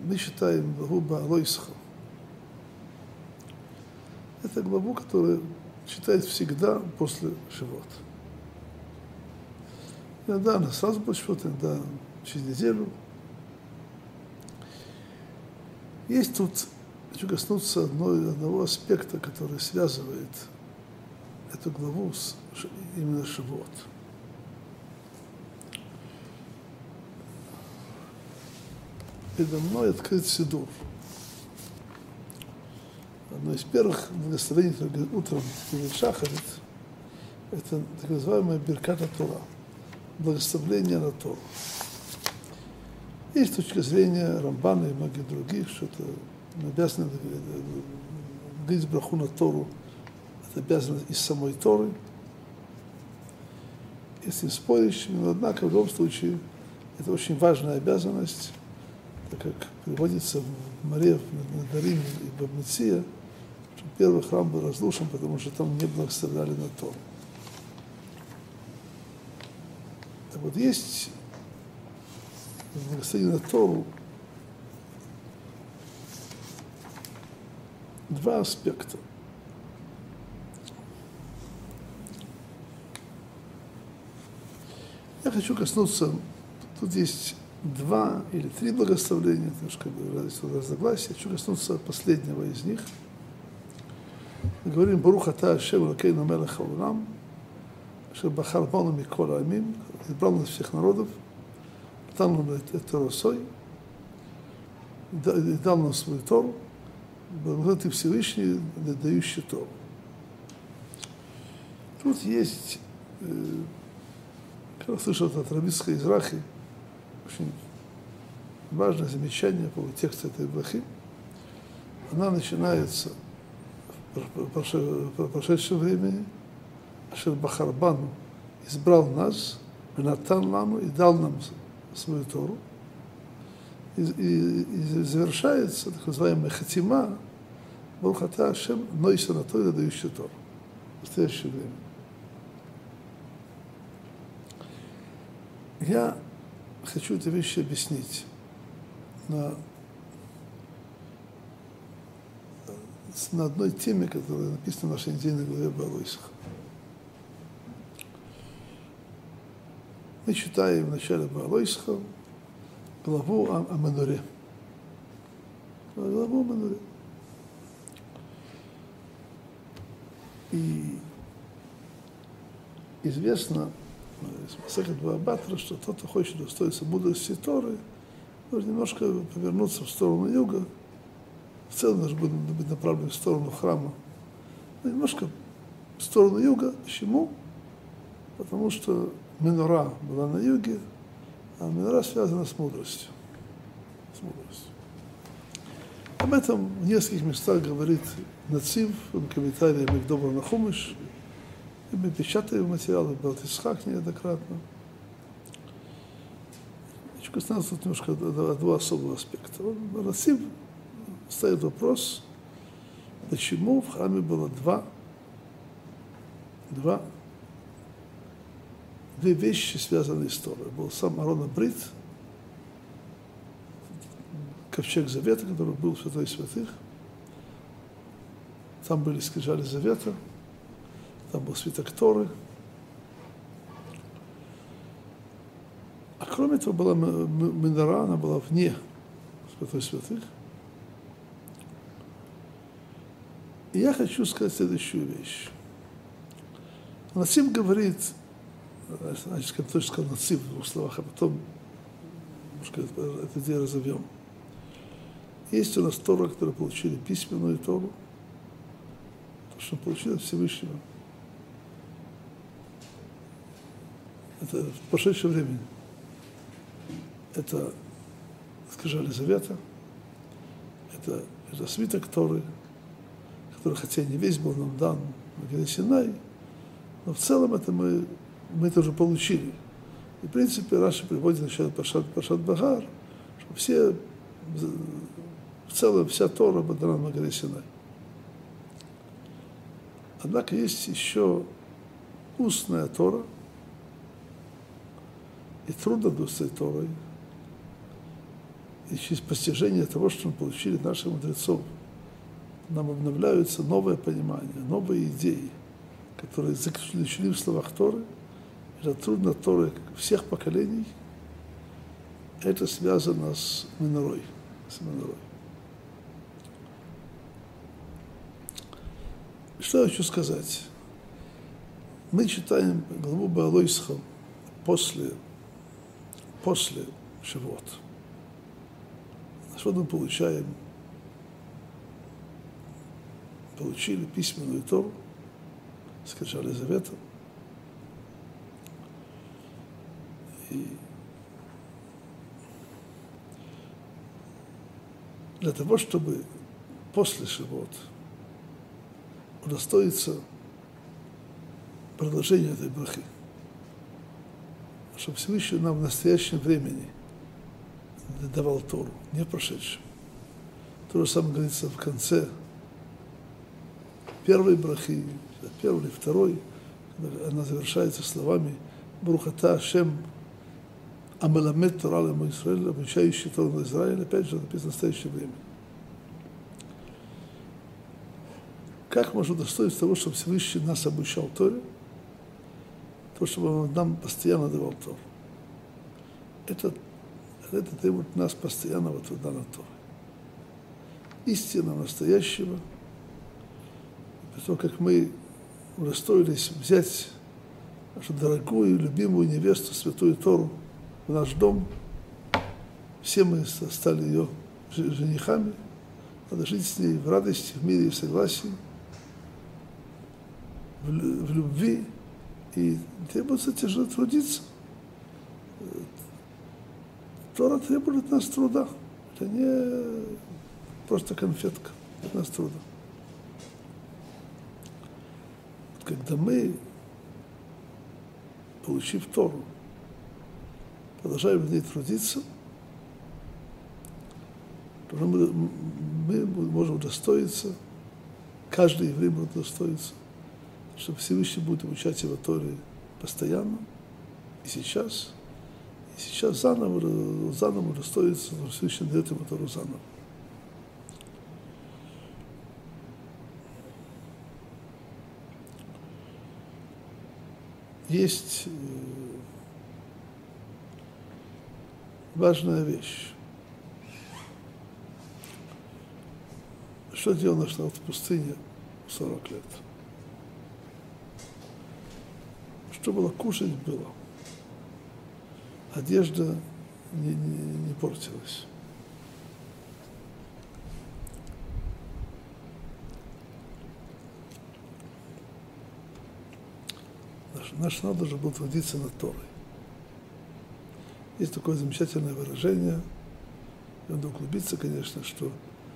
мы читаем главу Баалойсха. Это главу, которая читает всегда после Шивот. Иногда она сразу после Шивот, иногда через неделю. Есть тут, хочу коснуться одного аспекта, который связывает эту главу с именно Шивот. Передо мной открыт Сидур. Одно из первых благословений, которое утром перед Шахарит, это так называемая Биркат Тора, благословление на Тору. Есть точка зрения Рамбана и многих других, что это мы обязаны говорить браху на Тору, это обязанность из самой Торы. Если не споришь, но однако в любом случае это очень важная обязанность, так как приводится в Маре, на Дариме и Бабниция, что первый храм был разрушен, потому что там не благословляли на Тору. Так вот, есть благословение на Тору два аспекта. Я хочу коснуться, тут есть два или три благословления, немножко разногласия. Хочу коснуться последнего из них. Мы говорим «Барух ата Ашем Элокейну мелech хаолам, אשר בחר בנו מכל העמים, избрал нас всех народов, дал нам эту Сой, дал нам свою Тору, благодатный Всевышний, дающий Тору». Тут есть, когда слышал от Равицкой из Рахи, очень важное замечание по тексту этой брахи. Она начинается в прошедшем времени, Ашер бахар бану, избрал нас, венатан лану, и дал нам свою Тору. И завершается так называемая хатима, Барух ата Ашем нойса на Торе, дающий Тору. В настоящее время. Я хочу эти вещи объяснить на одной теме, которая написана в нашей недельной главе Баалойсха. Мы читаем в начале Баалойсха главу о Меноре. Главу о Меноре. И известно из Масехет Баабатра, что тот, кто хочет удостоиться мудрости Торы, должен немножко повернуться в сторону юга. В целом должен быть направлен в сторону храма. Но немножко в сторону юга. Почему? Потому что Менора была на юге, а Менора связана с мудростью. С мудростью. Об этом в нескольких местах говорит Нацив, в комментарии Мигдобра на Хумыш. И мы печатаем материалы, Балтисхак неоднократно. Хочу коснуться тут немножко два особых аспекта. Нацив ставит вопрос, почему в храме было две вещи, связанные с Торой. Был сам Аарон Брит, ковчег Завета, который был в Святой Святых. Там были скрижали Завета, там был свиток Торы. А кроме этого была Менора, она была вне Святой Святых. И я хочу сказать следующую вещь. Нацив говорит, значит, как точно сказал Нацив в двух словах, а потом немножко эту идею разовьем. Есть у нас Тора, которые получили письменную Тору, то, что получили от Всевышнего. Это в прошедшем времени. Это скрижали Завета, это свиток Торы, который, хотя не весь был нам дан на горе Синай, но в целом это мы это уже получили. И, в принципе, Раши приводит начало Паршат Багар, что в целом вся Тора была дана на горе Синай. Однако есть еще устная Тора, и трудно с этой Торой. и через постижение того, что мы получили от наших мудрецов, нам обновляются новые понимания, новые идеи, которые заключены в словах Торы. Это трудно Торы всех поколений. Это связано с Минорой. Что я хочу сказать? Мы читаем главу Баалойсха после Шавуот. Что мы получили письменную Тору, скрижали Завета. И для того, чтобы после Шавуот удостоиться продолжения этой брахи, чтобы Всевышний нам в настоящем времени давал Тору, не прошедшем. То же самое говорится в конце первой брахи, первой или второй, она завершается словами «Брухата Ашем Амеламед Тора лему Исраэль», обучающий Тору на Израиль, опять же, написано в настоящее время. Как можно удостоиться того, чтобы Всевышний нас обучал Торе, то, чтобы Он нам постоянно давал Тору? Это требует нас постоянного труда на Торе. Истина настоящего, потому как мы удостоились взять нашу дорогую, любимую невесту, святую Тору, в наш дом. Все мы стали ее женихами. Надо жить с ней в радости, в мире и в согласии, в любви. И требуется тяжело трудиться. Тора требует от нас труда. Это не просто конфетка, это от нас труда. Когда мы, получив Тору, продолжаем в ней трудиться, то мы можем удостоиться, каждый еврей может удостоиться, что Всевышний будет обучать его Торе постоянно, и сейчас заново удостоится, но Всевышний дает ему Тору заново. Есть важная вещь. Что делал наш народ в пустыне 40 лет? Что было кушать, было. Одежда не портилась. Наш народ должен был трудиться над Торой. Есть такое замечательное выражение, и надо углубиться, конечно, что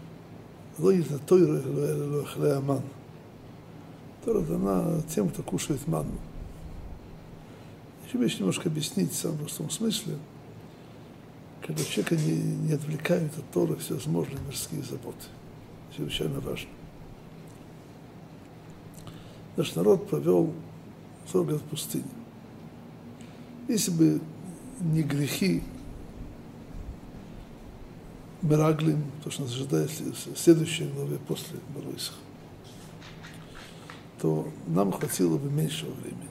Тора дана тем, кто кушает манну. Еще вещь немножко объяснить в самом простом смысле, когда человека не отвлекают от Торы всевозможные мирские заботы. Чрезвычайно важно. Наш народ провел 40 лет в пустыне. Если бы не грехи Мераглим, то, что нас ожидает в следующей главе после Баалойсха, то нам хватило бы меньшего времени.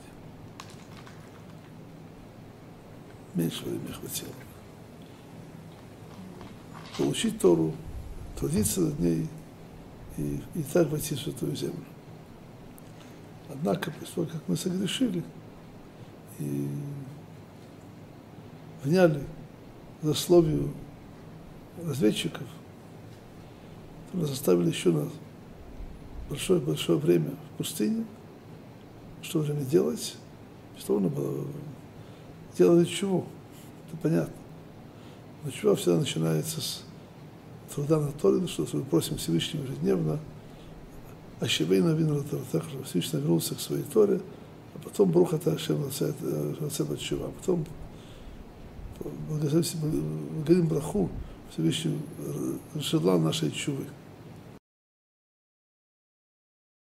Меньше времени хватило. Получить Тору, трудиться над ней и так войти в Святую Землю. Однако, после того, как мы согрешили и вняли злословию разведчиков, то нас заставили еще на большое время в пустыне. Что время делать? Что нужно было делать чего? Это понятно. Но чего всегда начинается с труда на Торе, что мы просим Всевышнего ежедневно, Ашевейна вину Торатах, чтобы Всевышний вернулся к своей Торе, а потом Брухата Ашем Рацет Чува, а потом благодарим браху, Всевышний желал нашей чувы.